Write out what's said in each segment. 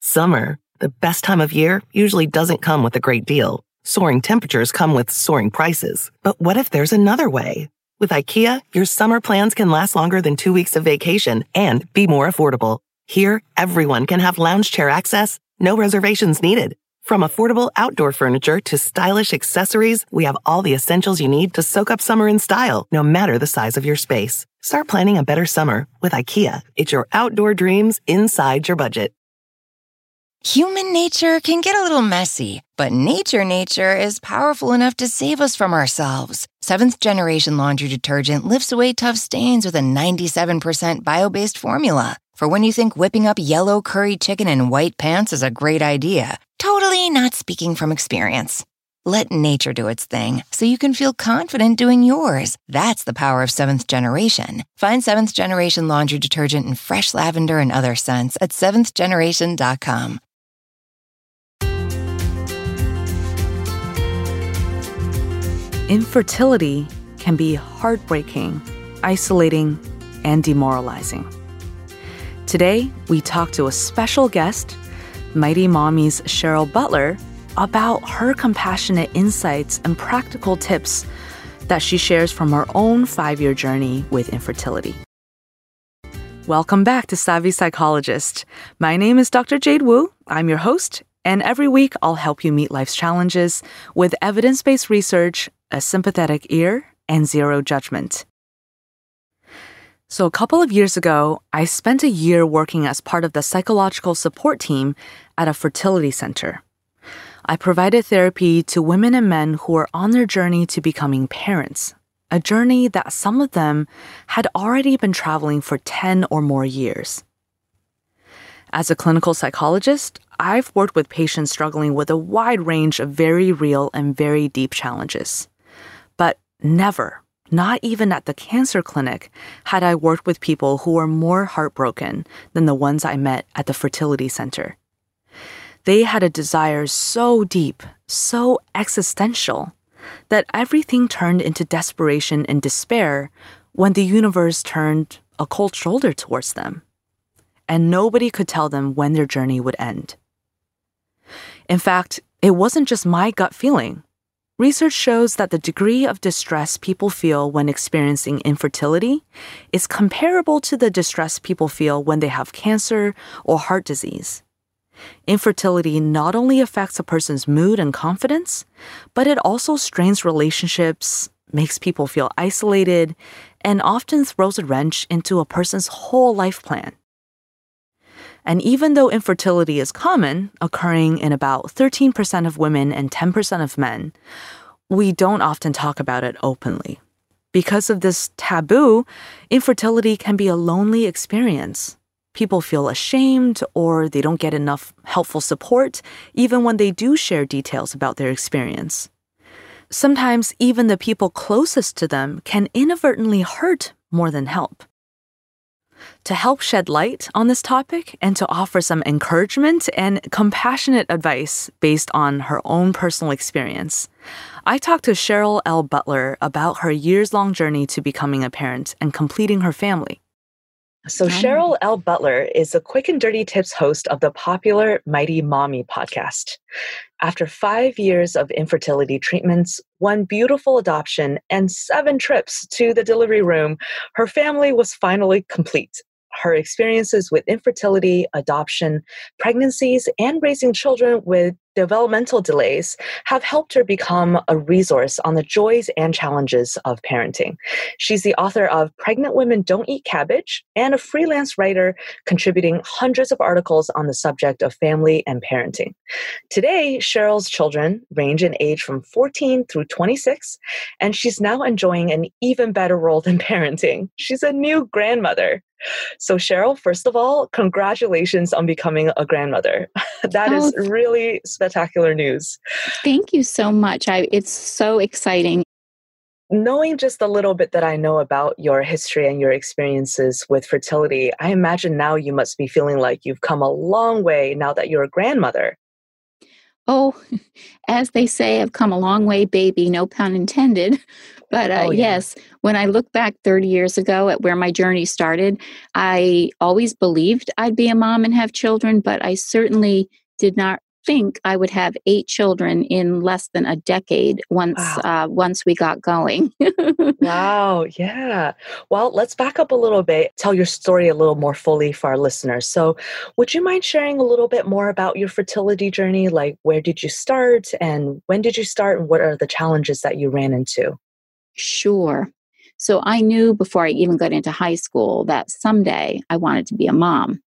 Summer, the best time of year, usually doesn't come with a great deal. Soaring temperatures come with soaring prices. But what if there's another way? With IKEA, your summer plans can last longer than 2 weeks of vacation and be more affordable. Here, everyone can have lounge chair access, no reservations needed. From affordable outdoor furniture to stylish accessories, we have all the essentials you need to soak up summer in style, no matter the size of your space. Start planning a better summer with IKEA. It's your outdoor dreams inside your budget. Human nature can get a little messy, but nature is powerful enough to save us from ourselves. Seventh Generation Laundry Detergent lifts away tough stains with a 97% bio-based formula. For when you think whipping up yellow curry chicken in white pants is a great idea. Totally not speaking from experience. Let nature do its thing so you can feel confident doing yours. That's the power of Seventh Generation. Find Seventh Generation Laundry Detergent in fresh lavender and other scents at seventhgeneration.com. Infertility can be heartbreaking, isolating, and demoralizing. Today, we talk to a special guest, Mighty Mommy's Cheryl Butler, about her compassionate insights and practical tips that she shares from her own 5-year journey with infertility. Welcome back to Savvy Psychologist. My name is Dr. Jade Wu. I'm your host, and every week I'll help you meet life's challenges with evidence-based research, a sympathetic ear, and zero judgment. So a couple of years ago, I spent a year working as part of the psychological support team at a fertility center. I provided therapy to women and men who are on their journey to becoming parents, a journey that some of them had already been traveling for 10 or more years. As a clinical psychologist, I've worked with patients struggling with a wide range of very real and very deep challenges. But never, not even at the cancer clinic, had I worked with people who were more heartbroken than the ones I met at the fertility center. They had a desire so deep, so existential, that everything turned into desperation and despair when the universe turned a cold shoulder towards them. And nobody could tell them when their journey would end. In fact, it wasn't just my gut feeling. Research shows that the degree of distress people feel when experiencing infertility is comparable to the distress people feel when they have cancer or heart disease. Infertility not only affects a person's mood and confidence, but it also strains relationships, makes people feel isolated, and often throws a wrench into a person's whole life plan. And even though infertility is common, occurring in about 13% of women and 10% of men, we don't often talk about it openly. Because of this taboo, infertility can be a lonely experience. People feel ashamed or they don't get enough helpful support, even when they do share details about their experience. Sometimes even the people closest to them can inadvertently hurt more than help. To help shed light on this topic and to offer some encouragement and compassionate advice based on her own personal experience, I talked to Cheryl L. Butler about her years-long journey to becoming a parent and completing her family. So Cheryl L. Butler is a quick and dirty tips host of the popular Mighty Mommy podcast. After 5 years of infertility treatments, 1 beautiful adoption, and 7 trips to the delivery room, her family was finally complete. Her experiences with infertility, adoption, pregnancies, and raising children with developmental delays have helped her become a resource on the joys and challenges of parenting. She's the author of Pregnant Women Don't Eat Cabbage and a freelance writer contributing hundreds of articles on the subject of family and parenting. Today, Cheryl's children range in age from 14 through 26, and she's now enjoying an even better role than parenting. She's a new grandmother. So Cheryl, first of all, congratulations on becoming a grandmother. That is really spectacular news. Thank you so much. It's so exciting. Knowing just a little bit that I know about your history and your experiences with fertility, I imagine now you must be feeling like you've come a long way now that you're a grandmother. Oh, as they say, I've come a long way, baby, no pun intended. But Oh, yeah. yes, when I look back 30 years ago at where my journey started, I always believed I'd be a mom and have children, but I certainly did not think I would have 8 children in less than a decade Wow. once we got going. Wow. Yeah. Well, let's back up a little bit, tell your story a little more fully for our listeners. So, would you mind sharing a little bit more about your fertility journey? Like, where did you start and when did you start, and what are the challenges that you ran into? Sure. So I knew before I even got into high school that someday I wanted to be a mom.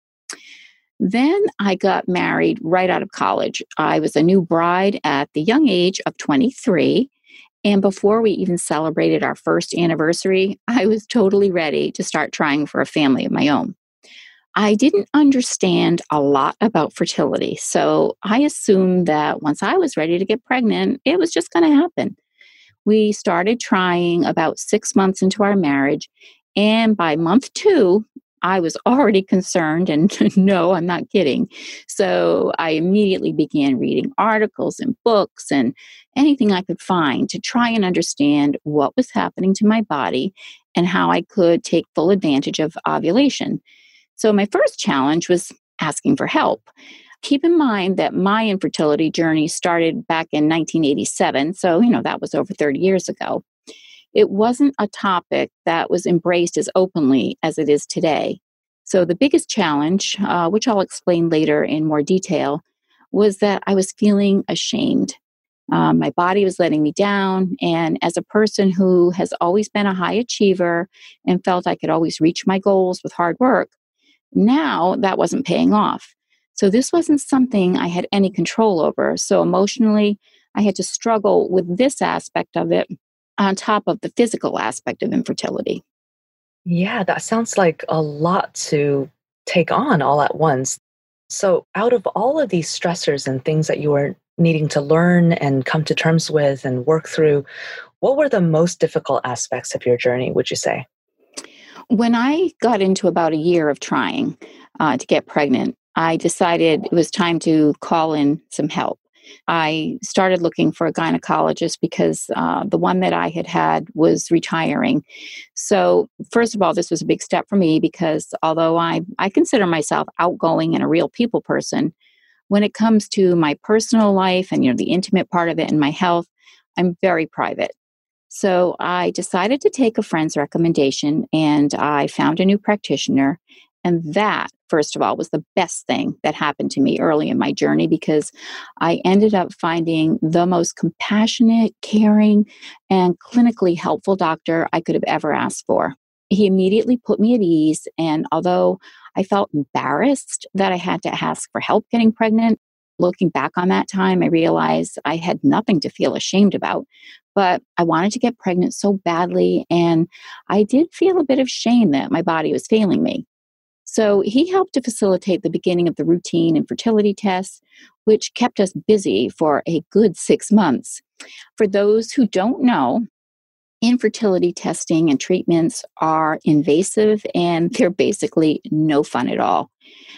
Then I got married right out of college. I was a new bride at the young age of 23. And before we even celebrated our first anniversary, I was totally ready to start trying for a family of my own. I didn't understand a lot about fertility. So I assumed that once I was ready to get pregnant, it was just going to happen. We started trying about 6 months into our marriage. And by month 2, I was already concerned. And no, I'm not kidding. So I immediately began reading articles and books and anything I could find to try and understand what was happening to my body and how I could take full advantage of ovulation. So my first challenge was asking for help. Keep in mind that my infertility journey started back in 1987. So, that was over 30 years ago. It wasn't a topic that was embraced as openly as it is today. So, the biggest challenge, which I'll explain later in more detail, was that I was feeling ashamed. My body was letting me down. And as a person who has always been a high achiever and felt I could always reach my goals with hard work, now that wasn't paying off. So this wasn't something I had any control over. So emotionally, I had to struggle with this aspect of it on top of the physical aspect of infertility. Yeah, that sounds like a lot to take on all at once. So, out of all of these stressors and things that you were needing to learn and come to terms with and work through, what were the most difficult aspects of your journey, would you say? When I got into about a year of trying to get pregnant, I decided it was time to call in some help. I started looking for a gynecologist because the one that I had had was retiring. So, first of all, this was a big step for me because although I consider myself outgoing and a real people person, when it comes to my personal life and the intimate part of it and my health, I'm very private. So I decided to take a friend's recommendation and I found a new practitioner. And that, first of all, was the best thing that happened to me early in my journey because I ended up finding the most compassionate, caring, and clinically helpful doctor I could have ever asked for. He immediately put me at ease. And although I felt embarrassed that I had to ask for help getting pregnant, looking back on that time, I realized I had nothing to feel ashamed about. But I wanted to get pregnant so badly, and I did feel a bit of shame that my body was failing me. So he helped to facilitate the beginning of the routine and fertility tests, which kept us busy for a good 6 months. For those who don't know, infertility testing and treatments are invasive and they're basically no fun at all.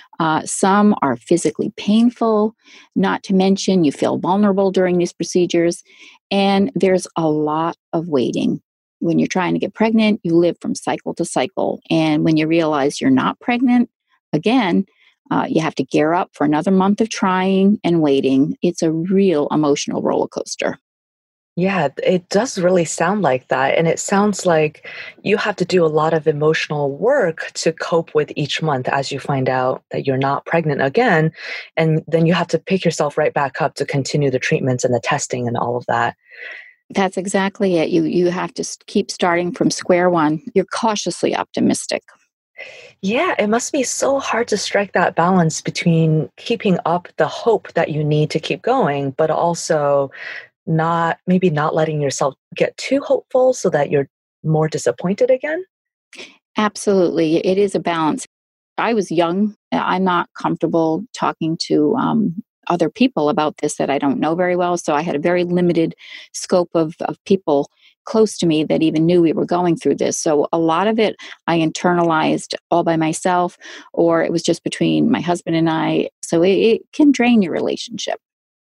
Some are physically painful, not to mention you feel vulnerable during these procedures, and there's a lot of waiting. When you're trying to get pregnant, you live from cycle to cycle. And when you realize you're not pregnant, again, you have to gear up for another month of trying and waiting. It's a real emotional roller coaster. Yeah, it does really sound like that. And it sounds like you have to do a lot of emotional work to cope with each month as you find out that you're not pregnant again. And then you have to pick yourself right back up to continue the treatments and the testing and all of that. That's exactly it. You have to keep starting from square one. You're cautiously optimistic. Yeah, it must be so hard to strike that balance between keeping up the hope that you need to keep going, but also not letting yourself get too hopeful so that you're more disappointed again. Absolutely. It is a balance. I was young. I'm not comfortable talking to other people about this that I don't know very well. So I had a very limited scope of people close to me that even knew we were going through this. So a lot of it I internalized all by myself, or it was just between my husband and I. So it can drain your relationship.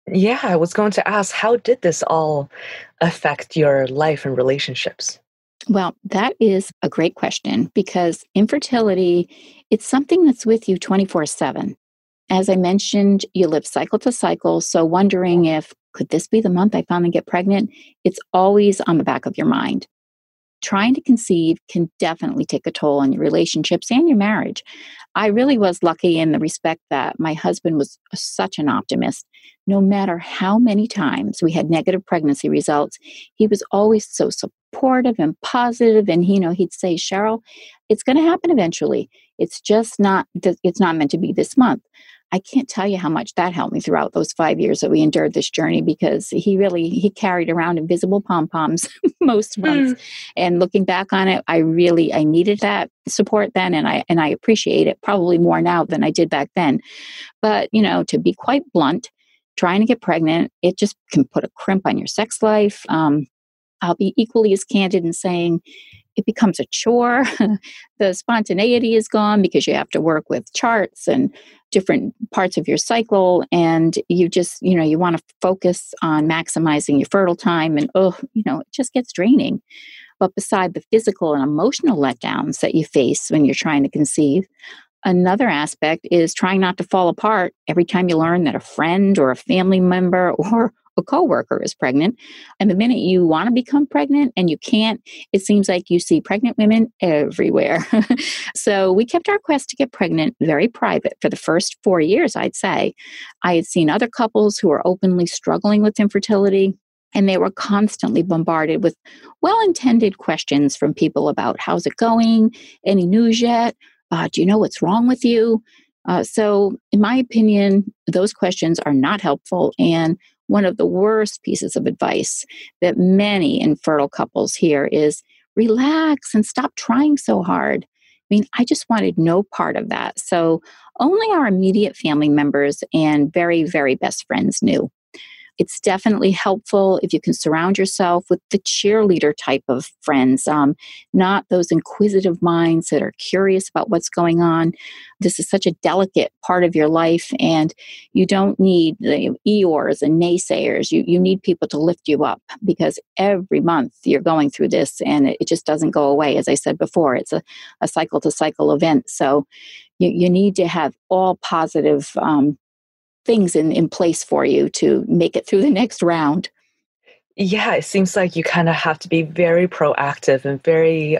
Yeah, I was going to ask, how did this all affect your life and relationships? Well, that is a great question because infertility, it's something that's with you 24/7. As I mentioned, you live cycle to cycle. So wondering if could this be the month I finally get pregnant? It's always on the back of your mind. Trying to conceive can definitely take a toll on your relationships and your marriage. I really was lucky in the respect that my husband was such an optimist. No matter how many times we had negative pregnancy results, he was always so supportive and positive. And he'd say, Cheryl, it's going to happen eventually. It's just not. It's not meant to be this month. I can't tell you how much that helped me throughout those 5 years that we endured this journey because he carried around invisible pom poms most months. And looking back on it, I needed that support then, and I appreciate it probably more now than I did back then. But to be quite blunt, trying to get pregnant, it just can put a crimp on your sex life. I'll be equally as candid in saying it becomes a chore. The spontaneity is gone because you have to work with charts and different parts of your cycle. And you just, you want to focus on maximizing your fertile time. And, it just gets draining. But beside the physical and emotional letdowns that you face when you're trying to conceive, another aspect is trying not to fall apart every time you learn that a friend or a family member or a coworker is pregnant. And the minute you want to become pregnant and you can't, it seems like you see pregnant women everywhere. So we kept our quest to get pregnant very private for the first 4 years, I'd say. I had seen other couples who were openly struggling with infertility, and they were constantly bombarded with well-intended questions from people about how's it going? Any news yet? Do you know what's wrong with you? So in my opinion, those questions are not helpful. And one of the worst pieces of advice that many infertile couples hear is relax and stop trying so hard. I mean, I just wanted no part of that. So only our immediate family members and very, very best friends knew. It's definitely helpful if you can surround yourself with the cheerleader type of friends, not those inquisitive minds that are curious about what's going on. This is such a delicate part of your life, and you don't need the Eeyores and naysayers. You need people to lift you up because every month you're going through this, and it just doesn't go away. As I said before, it's a cycle to cycle event. So you need to have all positive things in place for you to make it through the next round. Yeah, it seems like you kind of have to be very proactive and very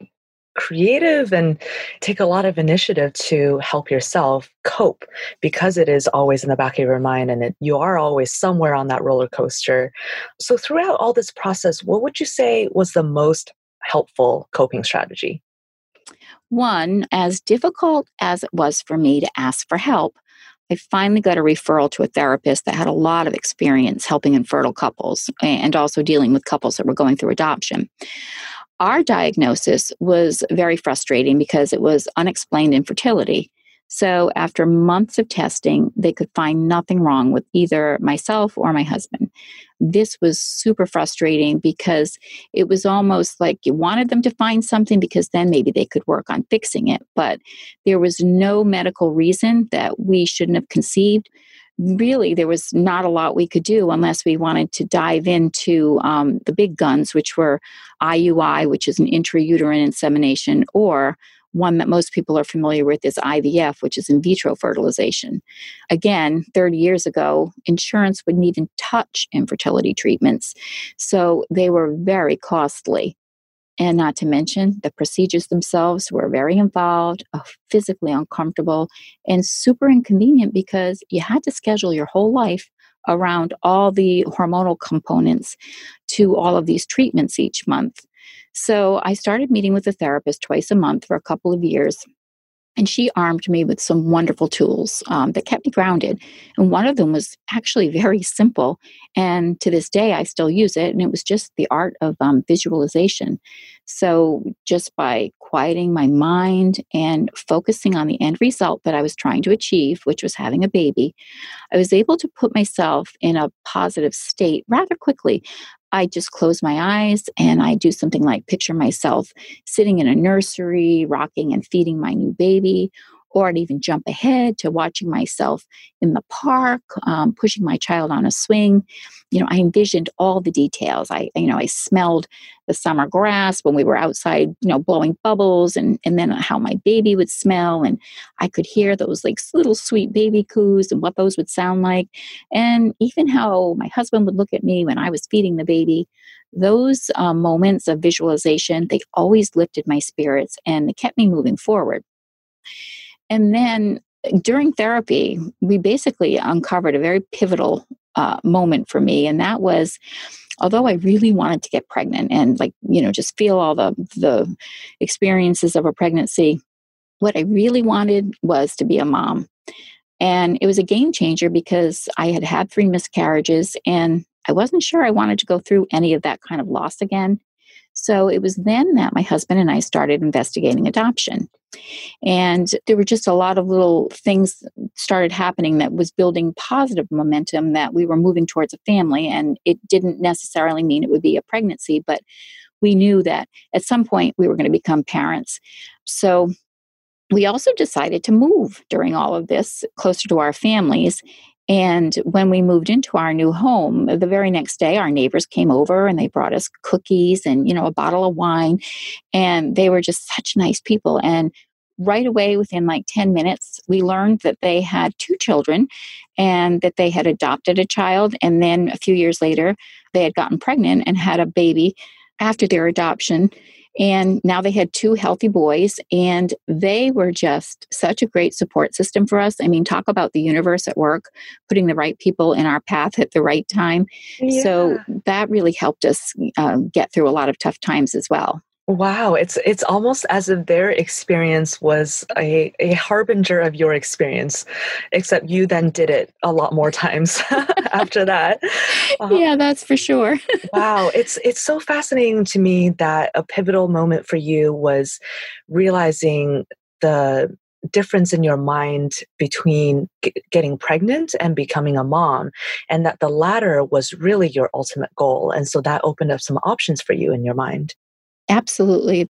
creative and take a lot of initiative to help yourself cope because it is always in the back of your mind and you are always somewhere on that roller coaster. So throughout all this process, what would you say was the most helpful coping strategy? One, as difficult as it was for me to ask for help, I finally got a referral to a therapist that had a lot of experience helping infertile couples and also dealing with couples that were going through adoption. Our diagnosis was very frustrating because it was unexplained infertility. So after months of testing, they could find nothing wrong with either myself or my husband. This was super frustrating because it was almost like you wanted them to find something because then maybe they could work on fixing it. But there was no medical reason that we shouldn't have conceived. Really, there was not a lot we could do unless we wanted to dive into the big guns, which were IUI, which is an intrauterine insemination, or one that most people are familiar with is IVF, which is in vitro fertilization. Again, 30 years ago, insurance wouldn't even touch infertility treatments. So they were very costly. And not to mention, the procedures themselves were very involved, physically uncomfortable, and super inconvenient because you had to schedule your whole life around all the hormonal components to all of these treatments each month. So I started meeting with a therapist twice a month for a couple of years. And she armed me with some wonderful tools that kept me grounded. And one of them was actually very simple. And to this day, I still use it. And it was just the art of visualization. So just by quieting my mind and focusing on the end result that I was trying to achieve, which was having a baby, I was able to put myself in a positive state rather quickly. I just close my eyes and I do something like picture myself sitting in a nursery, rocking and feeding my new baby, or I'd even jump ahead to watching myself in the park, pushing my child on a swing. I envisioned all the details. I smelled the summer grass when we were outside, blowing bubbles, and then how my baby would smell. And I could hear those like little sweet baby coos and what those would sound like. And even how my husband would look at me when I was feeding the baby. Those moments of visualization, they always lifted my spirits and they kept me moving forward. And then during therapy, we basically uncovered a very pivotal moment for me. And that was, although I really wanted to get pregnant and just feel all the experiences of a pregnancy, what I really wanted was to be a mom. And it was a game changer because I had had 3 miscarriages and I wasn't sure I wanted to go through any of that kind of loss again. So it was then that my husband and I started investigating adoption. And there were just a lot of little things started happening that was building positive momentum that we were moving towards a family. And it didn't necessarily mean it would be a pregnancy, but we knew that at some point we were going to become parents. So we also decided to move during all of this closer to our families. And when we moved into our new home, the very next day, our neighbors came over and they brought us cookies and, a bottle of wine. And they were just such nice people. And right away, within like 10 minutes, we learned that they had 2 children and that they had adopted a child. And then a few years later, they had gotten pregnant and had a baby after their adoption. And now they had 2 healthy boys, and they were just such a great support system for us. I mean, talk about the universe at work, putting the right people in our path at the right time. Yeah. So that really helped us get through a lot of tough times as well. Wow, it's almost as if their experience was a harbinger of your experience, except you then did it a lot more times after that. Yeah, that's for sure. Wow, it's so fascinating to me that a pivotal moment for you was realizing the difference in your mind between getting pregnant and becoming a mom, and that the latter was really your ultimate goal. And so that opened up some options for you in your mind. Absolutely.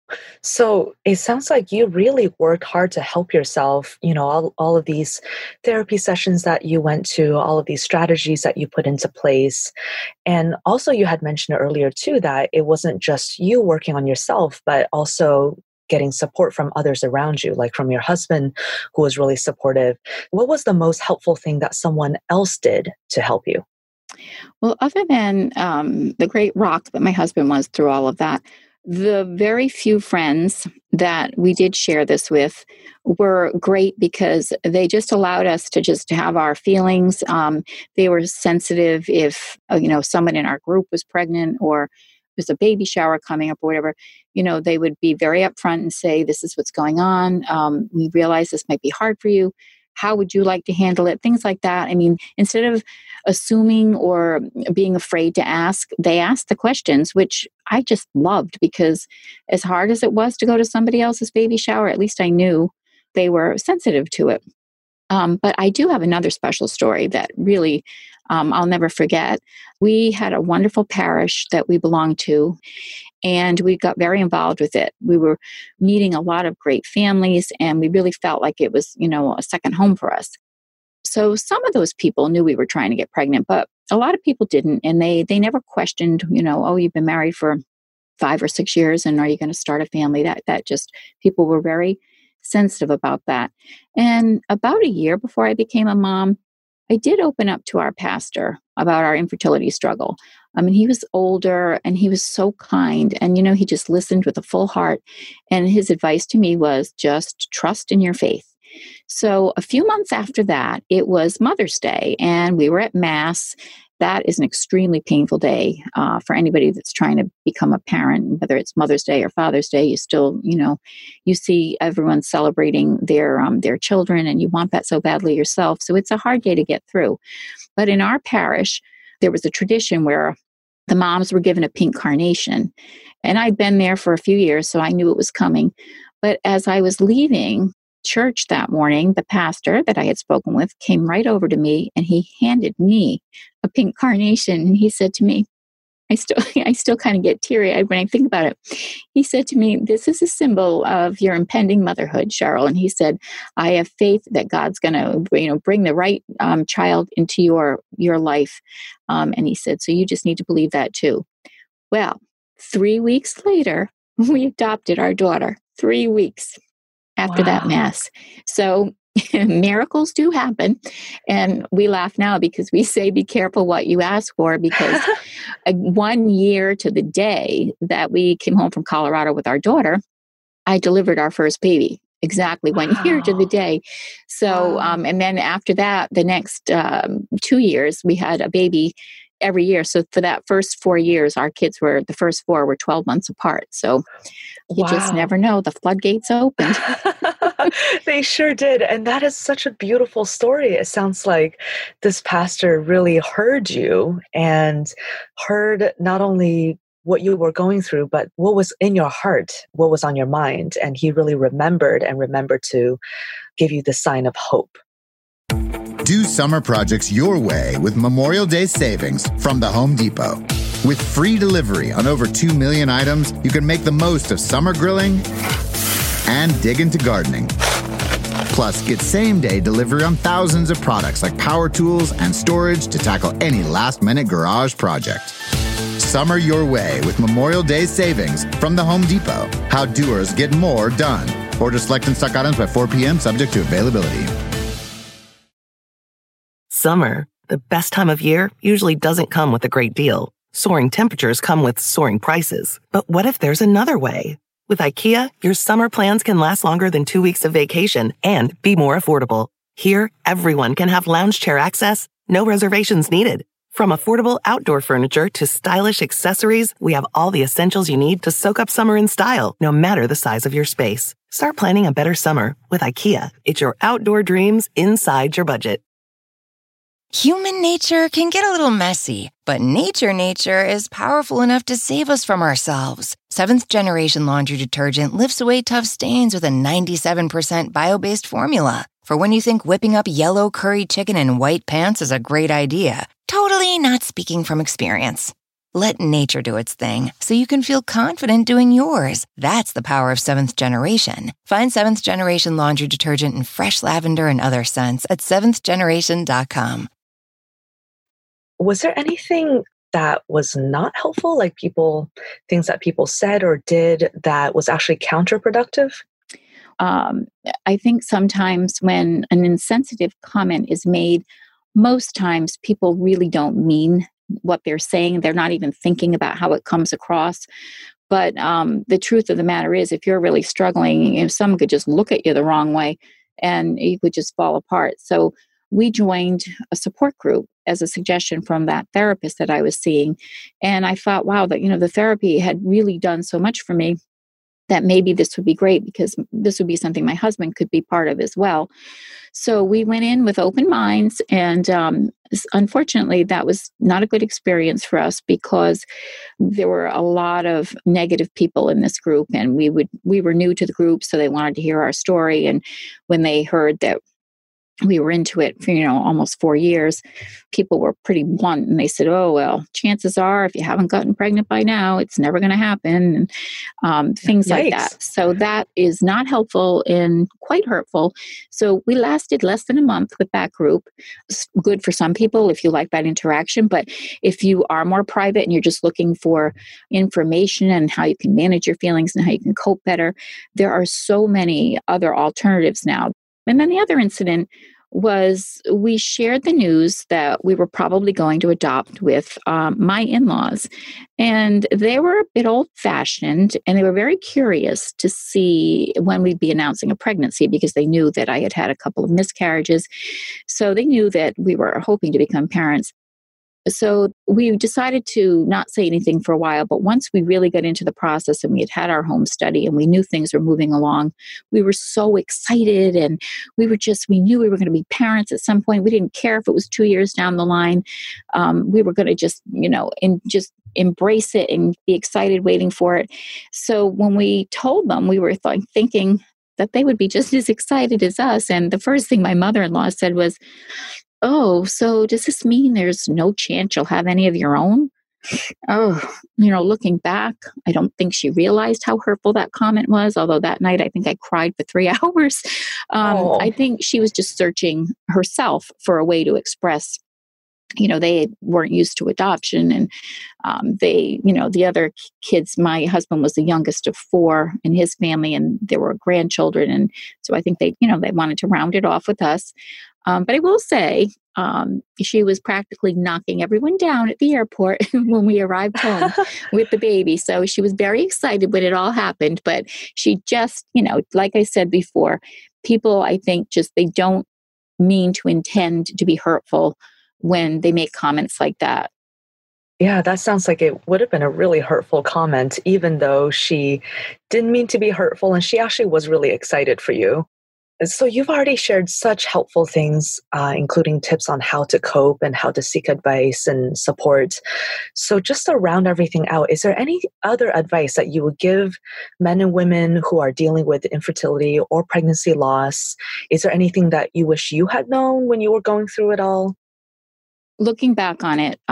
So it sounds like you really worked hard to help yourself, all of these therapy sessions that you went to, all of these strategies that you put into place. And also you had mentioned earlier too, that it wasn't just you working on yourself, but also getting support from others around you, like from your husband, who was really supportive. What was the most helpful thing that someone else did to help you? Well, other than the great rock that my husband was through all of that, the very few friends that we did share this with were great because they just allowed us to just have our feelings. They were sensitive if, someone in our group was pregnant or there's a baby shower coming up or whatever, they would be very upfront and say, this is what's going on. We realize this might be hard for you. How would you like to handle it? Things like that. I mean, instead of assuming or being afraid to ask, they asked the questions, which I just loved because as hard as it was to go to somebody else's baby shower, at least I knew they were sensitive to it. But I do have another special story that really I'll never forget. We had a wonderful parish that we belonged to, and we got very involved with it. We were meeting a lot of great families, and we really felt like it was, a second home for us. So some of those people knew we were trying to get pregnant, but a lot of people didn't, and they never questioned, oh, you've been married for 5 or 6 years, and are you going to start a family? That just, people were very sensitive about that. And about a year before I became a mom, I did open up to our pastor about our infertility struggle. I mean, he was older and he was so kind. And, he just listened with a full heart. And his advice to me was just trust in your faith. So a few months after that, it was Mother's Day and we were at Mass. That is an extremely painful day for anybody that's trying to become a parent, whether it's Mother's Day or Father's Day. You still, you see everyone celebrating their children and you want that so badly yourself. So it's a hard day to get through. But in our parish, there was a tradition where the moms were given a pink carnation. And I'd been there for a few years, so I knew it was coming. But as I was leaving church that morning, the pastor that I had spoken with came right over to me and he handed me a pink carnation. And he said to me, I still kind of get teary-eyed when I think about it. He said to me, "This is a symbol of your impending motherhood, Cheryl." And he said, "I have faith that God's going to, bring the right child into your life." And he said, "So you just need to believe that too." Well, 3 weeks later, we adopted our daughter. 3 weeks after that Mass. So miracles do happen. And we laugh now because we say, be careful what you ask for, because 1 year to the day that we came home from Colorado with our daughter, I delivered our first baby. Exactly 1 year to the day. So, and then after that, the next 2 years, we had a baby every year. So for that first 4 years, the first four were 12 months apart. So you just never know. The floodgates opened. They sure did. And that is such a beautiful story. It sounds like this pastor really heard you and heard not only what you were going through, but what was in your heart, what was on your mind. And he really remembered to give you the sign of hope. Do summer projects your way with Memorial Day savings from the Home Depot. With free delivery on over 2 million items, you can make the most of summer grilling and dig into gardening. Plus, get same-day delivery on thousands of products like power tools and storage to tackle any last-minute garage project. Summer your way with Memorial Day savings from the Home Depot. How doers get more done. Order select and stock items by 4 p.m. subject to availability. Summer, the best time of year, usually doesn't come with a great deal. Soaring temperatures come with soaring prices. But what if there's another way? With IKEA, your summer plans can last longer than 2 weeks of vacation and be more affordable. Here, everyone can have lounge chair access, no reservations needed. From affordable outdoor furniture to stylish accessories, we have all the essentials you need to soak up summer in style, no matter the size of your space. Start planning a better summer with IKEA. It's your outdoor dreams inside your budget. Human nature can get a little messy, but nature is powerful enough to save us from ourselves. Seventh Generation Laundry Detergent lifts away tough stains with a 97% bio-based formula. For when you think whipping up yellow curry chicken in white pants is a great idea. Totally not speaking from experience. Let nature do its thing so you can feel confident doing yours. That's the power of Seventh Generation. Find Seventh Generation Laundry Detergent in fresh lavender and other scents at seventhgeneration.com. Was there anything that was not helpful, like things that people said or did that was actually counterproductive? I think sometimes when an insensitive comment is made, most times people really don't mean what they're saying. They're not even thinking about how it comes across. But the truth of the matter is, if you're really struggling, if someone could just look at you the wrong way and you could just fall apart. So we joined a support group as a suggestion from that therapist that I was seeing. And I thought, wow, that, the therapy had really done so much for me that maybe this would be great, because this would be something my husband could be part of as well. So we went in with open minds, and unfortunately, that was not a good experience for us because there were a lot of negative people in this group, and we were new to the group, so they wanted to hear our story. And when they heard that we were into it for, almost 4 years, people were pretty blunt, and they said, "Oh, well, chances are if you haven't gotten pregnant by now, it's never going to happen," and things like that. So that is not helpful and quite hurtful. So we lasted less than a month with that group. It's good for some people if you like that interaction, but if you are more private and you're just looking for information and how you can manage your feelings and how you can cope better, there are so many other alternatives now. And then the other incident was we shared the news that we were probably going to adopt with my in-laws. And they were a bit old-fashioned, and they were very curious to see when we'd be announcing a pregnancy, because they knew that I had had a couple of miscarriages. So they knew that we were hoping to become parents. So we decided to not say anything for a while, but once we really got into the process and we had our home study and we knew things were moving along, we were so excited, and we knew we were going to be parents at some point. We didn't care if it was 2 years down the line. We were going to just embrace it and be excited waiting for it. So when we told them, we were thinking that they would be just as excited as us. And the first thing my mother-in-law said was, "Oh, so does this mean there's no chance you'll have any of your own?" Oh, looking back, I don't think she realized how hurtful that comment was. Although that night, I think I cried for 3 hours. Oh, I think she was just searching herself for a way to express. They weren't used to adoption, and the other kids. My husband was the youngest of four in his family, and there were grandchildren, and so I think they wanted to round it off with us. But I will say, she was practically knocking everyone down at the airport when we arrived home with the baby. So she was very excited when it all happened. But she just, like I said before, people, I think, just they don't mean to intend to be hurtful when they make comments like that. yeah, that sounds like it would have been a really hurtful comment, even though she didn't mean to be hurtful and she actually was really excited for you. So you've already shared such helpful things, including tips on how to cope and how to seek advice and support. So just to round everything out, is there any other advice that you would give men and women who are dealing with infertility or pregnancy loss? Is there anything that you wish you had known when you were going through it all? Looking back on it,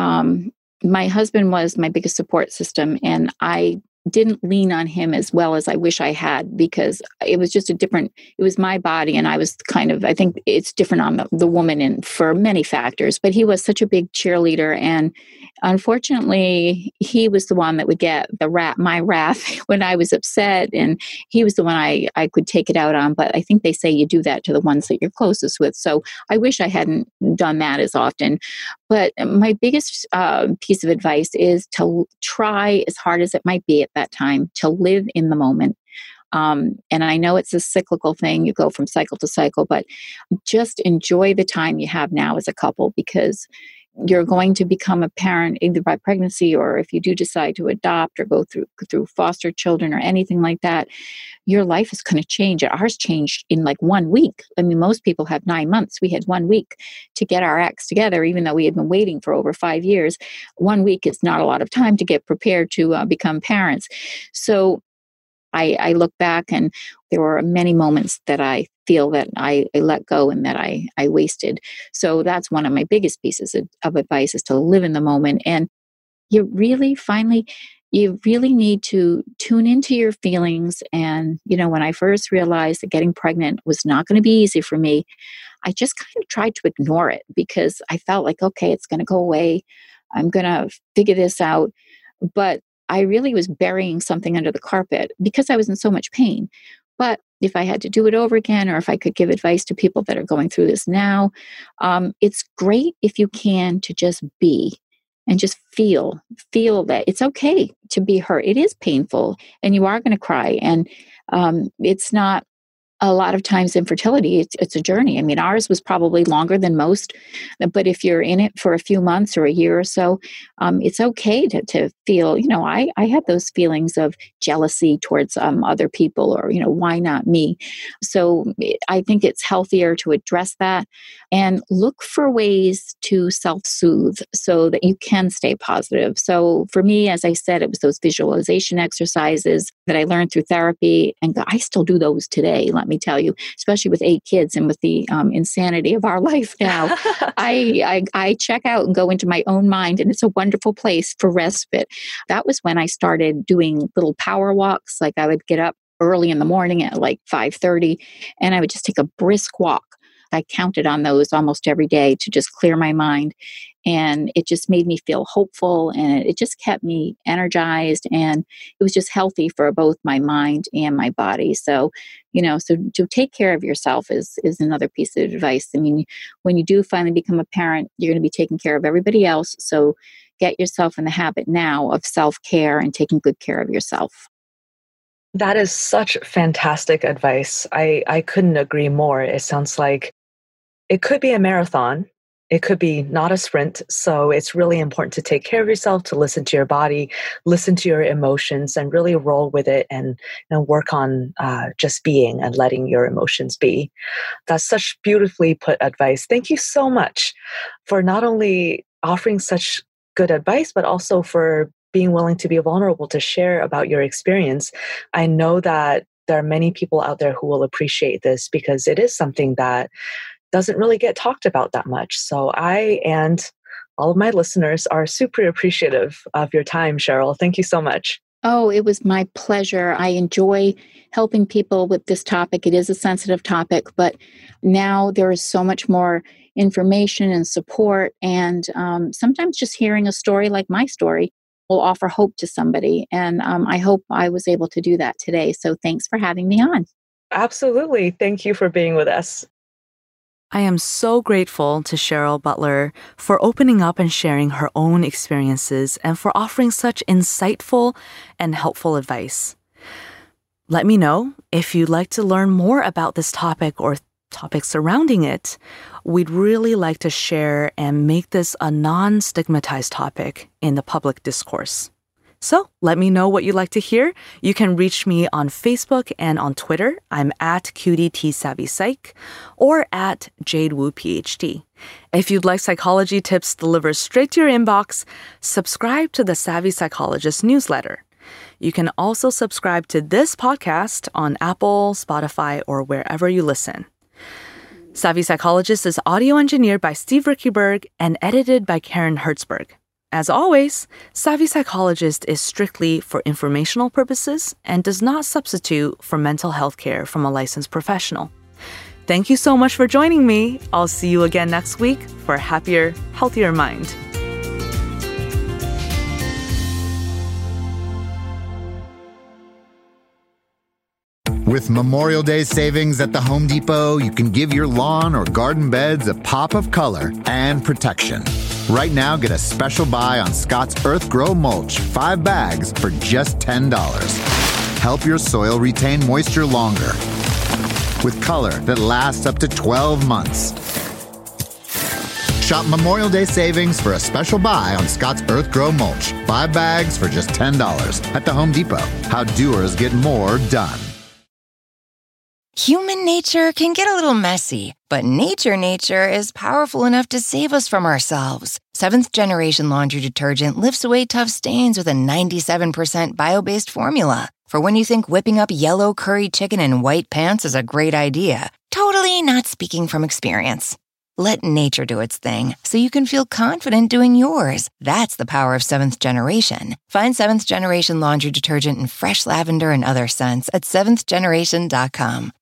my husband was my biggest support system, and I didn't lean on him as well as I wish I had, because it was just it was my body, and I was I think it's different on the woman, and for many factors, but he was such a big cheerleader. And unfortunately, he was the one that would get my wrath when I was upset, and he was the one I could take it out on. But I think they say you do that to the ones that you're closest with. So I wish I hadn't done that as often. But my biggest piece of advice is to try, as hard as it might be at that time, to live in the moment. And I know it's a cyclical thing. You go from cycle to cycle, but just enjoy the time you have now as a couple, because you're going to become a parent either by pregnancy, or if you do decide to adopt or go through foster children or anything like that, your life is going to change. Ours changed in like 1 week. I mean, most people have 9 months. We had 1 week to get our acts together, even though we had been waiting for over 5 years. 1 week is not a lot of time to get prepared to become parents. So I look back, and there were many moments that I feel that I let go and that I wasted. So that's one of my biggest pieces of advice, is to live in the moment. And you really need to tune into your feelings. And, when I first realized that getting pregnant was not going to be easy for me, I just kind of tried to ignore it, because I felt like, okay, it's going to go away. I'm going to figure this out. But I really was burying something under the carpet because I was in so much pain. But if I had to do it over again, or if I could give advice to people that are going through this now, it's great if you can to just be and just feel that it's okay to be hurt. It is painful, and you are going to cry. And it's not, a lot of times infertility, it's a journey. I mean, ours was probably longer than most, but if you're in it for a few months or a year or so, it's okay to feel, I had those feelings of jealousy towards other people, or, why not me? So I think it's healthier to address that and look for ways to self-soothe so that you can stay positive. So for me, as I said, it was those visualization exercises that I learned through therapy, and I still do those today. Let me tell you, especially with 8 kids and with the insanity of our life now, I check out and go into my own mind, and it's a wonderful place for respite. That was when I started doing little power walks. Like, I would get up early in the morning at like 5:30, and I would just take a brisk walk. I counted on those almost every day to just clear my mind. And it just made me feel hopeful, and it just kept me energized, and it was just healthy for both my mind and my body. So, so to take care of yourself is another piece of advice. I mean, when you do finally become a parent, you're going to be taking care of everybody else. So get yourself in the habit now of self-care and taking good care of yourself. That is such fantastic advice. I couldn't agree more. It sounds like it could be a marathon. It could be not a sprint. So it's really important to take care of yourself, to listen to your body, listen to your emotions, and really roll with it, and work on just being and letting your emotions be. That's such beautifully put advice. Thank you so much for not only offering such good advice, but also for being willing to be vulnerable to share about your experience. I know that there are many people out there who will appreciate this, because it is something that doesn't really get talked about that much. So I and all of my listeners are super appreciative of your time, Cheryl. Thank you so much. Oh, it was my pleasure. I enjoy helping people with this topic. It is a sensitive topic, but now there is so much more information and support. And sometimes just hearing a story like my story will offer hope to somebody. And I hope I was able to do that today. So thanks for having me on. Absolutely. Thank you for being with us. I am so grateful to Cheryl Butler for opening up and sharing her own experiences and for offering such insightful and helpful advice. Let me know if you'd like to learn more about this topic or topics surrounding it. We'd really like to share and make this a non-stigmatized topic in the public discourse. So let me know what you'd like to hear. You can reach me on Facebook and on Twitter. I'm at QDTSavvyPsych or at JadeWooPhD. If you'd like psychology tips delivered straight to your inbox, subscribe to the Savvy Psychologist newsletter. You can also subscribe to this podcast on Apple, Spotify, or wherever you listen. Savvy Psychologist is audio engineered by Steve Rickyberg and edited by Karen Hertzberg. As always, Savvy Psychologist is strictly for informational purposes and does not substitute for mental health care from a licensed professional. Thank you so much for joining me. I'll see you again next week for a happier, healthier mind. With Memorial Day savings at the Home Depot, you can give your lawn or garden beds a pop of color and protection. Right now, get a special buy on Scott's Earth Grow Mulch, 5 bags for just $10. Help your soil retain moisture longer with color that lasts up to 12 months. Shop Memorial Day savings for a special buy on Scott's Earth Grow Mulch, 5 bags for just $10 at the Home Depot. How doers get more done. Human nature can get a little messy, but nature is powerful enough to save us from ourselves. Seventh Generation Laundry Detergent lifts away tough stains with a 97% bio-based formula. For when you think whipping up yellow curry chicken in white pants is a great idea. Totally not speaking from experience. Let nature do its thing so you can feel confident doing yours. That's the power of Seventh Generation. Find Seventh Generation Laundry Detergent in fresh lavender and other scents at seventhgeneration.com.